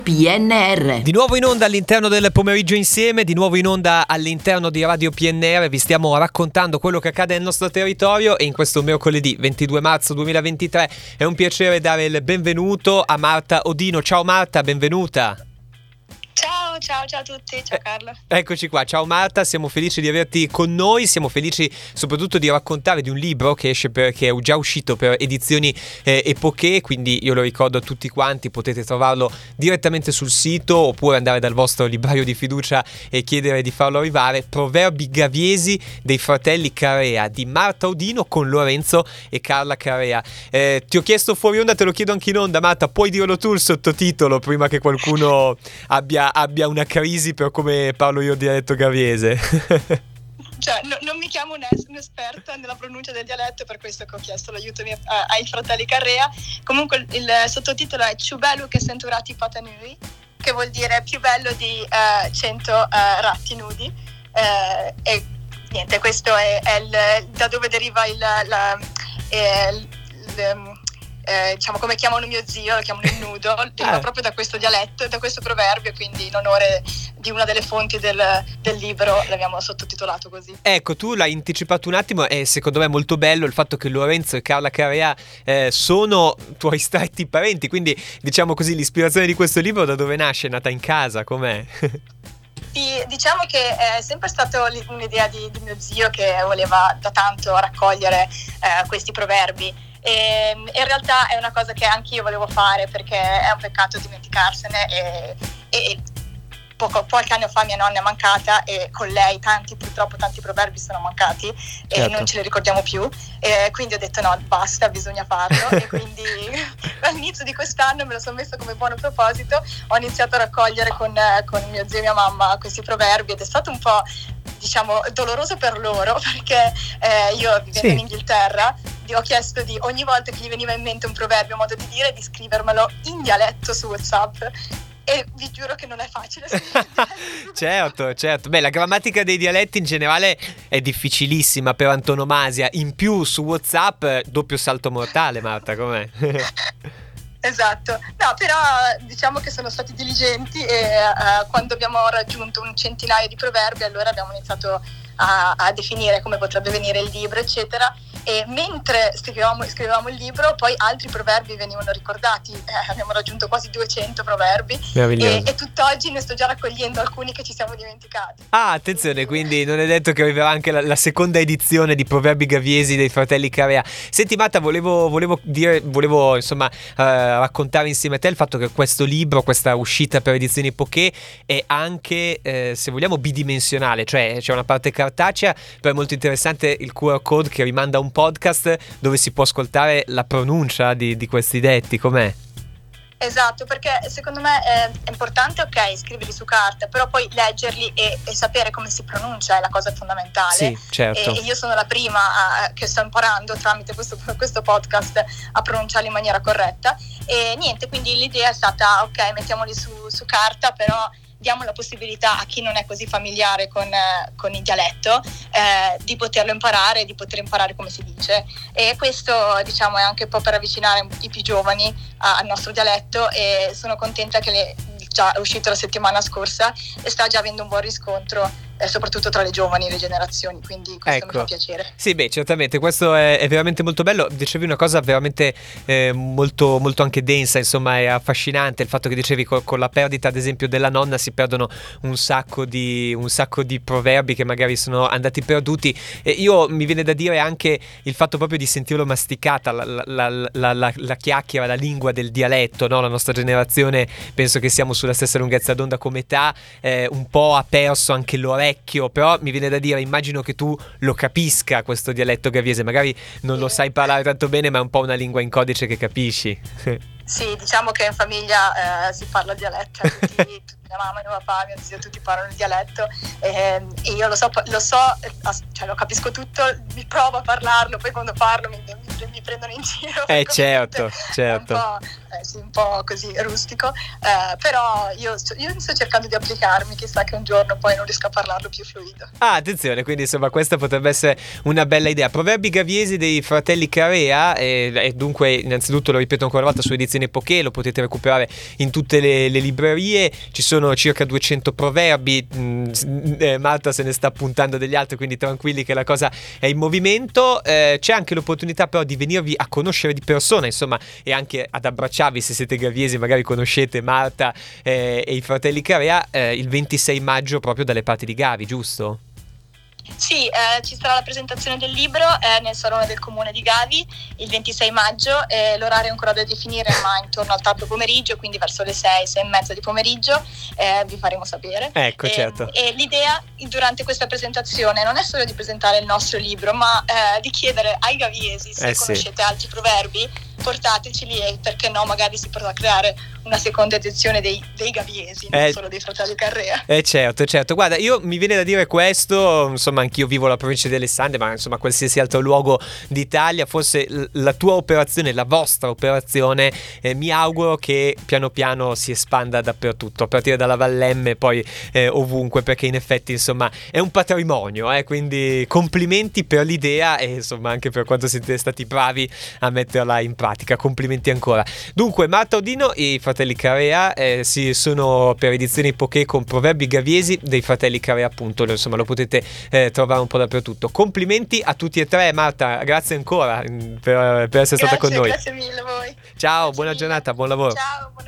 PNR. Di nuovo in onda all'interno del pomeriggio insieme, di nuovo in onda all'interno di Radio PNR, vi stiamo raccontando quello che accade nel nostro territorio e in questo mercoledì 22 marzo 2023 è un piacere dare il benvenuto a Marta Odino. Ciao Marta, benvenuta. Ciao a tutti, ciao Carlo. Eccoci qua, ciao Marta, siamo felici di averti con noi, siamo felici soprattutto di raccontare di un libro che che è già uscito per edizioni Epoché, quindi io lo ricordo a tutti quanti, potete trovarlo direttamente sul sito oppure andare dal vostro libraio di fiducia e chiedere di farlo arrivare. Proverbi gaviesi dei fratelli Carea di Marta Odino con Lorenzo e Carla Carea. Ti ho chiesto fuori onda, te lo chiedo anche in onda, Marta, puoi dirlo tu il sottotitolo prima che qualcuno abbia una crisi per come parlo io il dialetto gaviese? Cioè, non mi chiamo un'esperta nella pronuncia del dialetto, per questo che ho chiesto l'aiuto ai fratelli Carrea. Comunque il sottotitolo è Ciù bello che 100 ratti patanui, che vuol dire più bello di 100 ratti nudi. E niente, questo è da dove deriva diciamo come chiamano mio zio, lo chiamano il nudo, deriva proprio da questo dialetto, da questo proverbio, quindi in onore di una delle fonti del libro l'abbiamo sottotitolato così. Ecco, tu l'hai anticipato un attimo e secondo me è molto bello il fatto che Lorenzo e Carla Carea sono tuoi stretti parenti, quindi diciamo così l'ispirazione di questo libro da dove nasce? È nata in casa, com'è? Sì, diciamo che è sempre stata un'idea di mio zio, che voleva da tanto raccogliere questi proverbi. E in realtà è una cosa che anch'io volevo fare, perché è un peccato dimenticarsene e qualche anno fa mia nonna è mancata e con lei purtroppo tanti proverbi sono mancati, certo, e non ce li ricordiamo più, e quindi ho detto no, basta, bisogna farlo. E quindi all'inizio di quest'anno me lo sono messo come buono proposito, ho iniziato a raccogliere con mio zio e mia mamma questi proverbi, ed è stato un po', diciamo, doloroso per loro, perché io vivendo in Inghilterra ho chiesto di ogni volta che gli veniva in mente un proverbio, modo di dire, di scrivermelo in dialetto su WhatsApp, e vi giuro che non è facile. Certo. Beh, la grammatica dei dialetti in generale è difficilissima per antonomasia, in più su WhatsApp doppio salto mortale, Marta, com'è? Esatto, no, però diciamo che sono stati diligenti e quando abbiamo raggiunto un centinaio di proverbi, allora abbiamo iniziato a definire come potrebbe venire il libro, eccetera. E mentre scrivevamo il libro, poi altri proverbi venivano ricordati, abbiamo raggiunto quasi 200 proverbi e tutt'oggi ne sto già raccogliendo alcuni che ci siamo dimenticati. Attenzione, quindi non è detto che arriverà anche la seconda edizione di Proverbi gaviesi dei fratelli Carea. Senti Marta, volevo insomma raccontare insieme a te il fatto che questo libro, questa uscita per edizioni Epoché, è anche se vogliamo bidimensionale, cioè c'è una parte cartacea, però è molto interessante il QR code che rimanda a un podcast dove si può ascoltare la pronuncia di questi detti, com'è? Esatto, perché secondo me è importante, ok, scriverli su carta, però poi leggerli e sapere come si pronuncia è la cosa fondamentale. Sì, certo. E io sono la prima che sto imparando tramite questo podcast a pronunciarli in maniera corretta. E niente, quindi l'idea è stata, ok, mettiamoli su carta, però diamo la possibilità a chi non è così familiare con il dialetto di poterlo imparare, di poter imparare come si dice, e questo, diciamo, è anche un po' per avvicinare i più giovani al nostro dialetto, e sono contenta che già è uscito la settimana scorsa e sta già avendo un buon riscontro, soprattutto tra le giovani, le generazioni, quindi questo mi fa piacere. Sì, beh, certamente, questo è veramente molto bello. Dicevi una cosa veramente molto, molto anche densa, insomma, è affascinante il fatto che dicevi con la perdita, ad esempio, della nonna si perdono un sacco di proverbi che magari sono andati perduti. E io mi viene da dire anche il fatto proprio di sentirlo masticata, la chiacchiera, la lingua del dialetto, no? La nostra generazione, penso che siamo sulla stessa lunghezza d'onda come età, un po' ha perso anche l'orecchio, però mi viene da dire, immagino che tu lo capisca questo dialetto gaviese, magari non lo sai parlare tanto bene, ma è un po' una lingua in codice che capisci. Sì, diciamo che in famiglia si parla dialetto, tutti, mia mamma, mio papà, mio zio, tutti parlano il dialetto, e io lo so, cioè lo capisco tutto, mi provo a parlarlo, poi quando parlo mi prendono in giro. Certo. Un po' così rustico, però io sto cercando di applicarmi, chissà che un giorno poi non riesco a parlarlo più fluido. Attenzione, quindi insomma questa potrebbe essere una bella idea. Proverbi gaviesi dei fratelli Carea, e dunque innanzitutto lo ripeto ancora una volta, su edizioni edizione Poké, lo potete recuperare in tutte le librerie, ci sono circa 200 proverbi, Marta se ne sta appuntando degli altri, quindi tranquilli che la cosa è in movimento. C'è anche l'opportunità però di venirvi a conoscere di persona, insomma, e anche ad abbracciarvi se siete gaviesi, magari conoscete Marta e i fratelli Carea, il 26 maggio proprio dalle parti di Gavi, giusto? Sì, ci sarà la presentazione del libro nel Salone del Comune di Gavi il 26 maggio, l'orario è ancora da definire, ma intorno al tardo pomeriggio, quindi verso le 6, 6 e mezza di pomeriggio, vi faremo sapere. Ecco, certo. E l'idea durante questa presentazione non è solo di presentare il nostro libro, ma di chiedere ai gaviesi se conoscete altri proverbi, portateceli e perché no, magari si potrà creare una seconda edizione dei gaviesi, non solo dei fratelli Carrea. Certo, guarda, io mi viene da dire questo, insomma, anch'io vivo la provincia di Alessandria, ma insomma qualsiasi altro luogo d'Italia, forse la tua operazione, la vostra operazione, mi auguro che piano piano si espanda dappertutto, a partire dalla Vallemme, poi ovunque, perché in effetti insomma è un patrimonio, quindi complimenti per l'idea e insomma anche per quanto siete stati bravi a metterla in pratica, complimenti ancora. Dunque Marta Odino e i fratelli Carea si sono per edizioni Poké con proverbi gaviesi dei fratelli Carea, appunto, insomma lo potete trovare un po' dappertutto. Complimenti a tutti e tre. Marta, grazie ancora per essere stata con noi. Grazie mille a voi. Ciao, buona giornata, buon lavoro. Ciao.